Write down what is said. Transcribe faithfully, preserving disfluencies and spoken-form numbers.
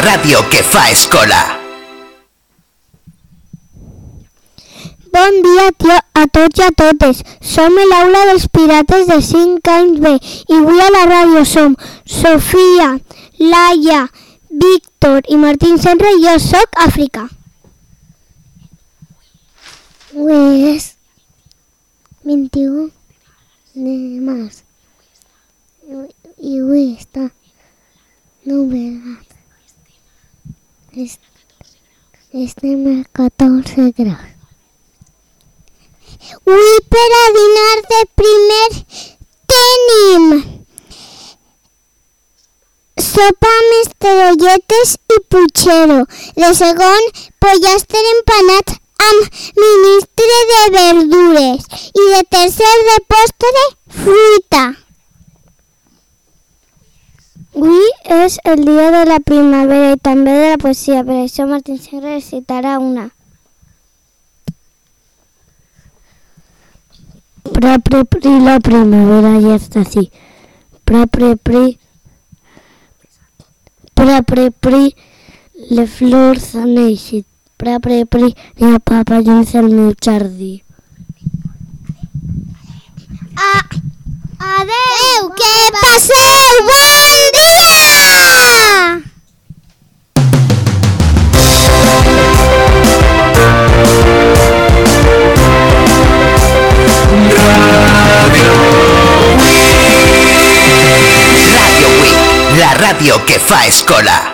ràdio que fa escola. Bon dia a tots i a totes. Som a l'aula dels pirates de cinc anys B i avui a la ràdio som Sofia, Laia, Víctor i Martín Senra i jo soc Àfrica. Avui és vint-i-u de març i avui està nuvolat. Estem a catorze graus. Avui per a dinar de primer tenim sopa amb esterolletes i puchero. De segon, pollastre empanat amb ministre de verdures. I de tercer, de postre, fruita. Avui és el dia de la primavera i també de la poesia. Per això Martín Senra recitarà una. Pra, pre, pri, la primavera ja està així. Pra, pre, pri, pra, pre, pri, les flors han eixit. Pra, pre, pri, n'hi ha papallons al meu jardí. Ah, adeu, que passeu bon dia! La ràdio que fa escola.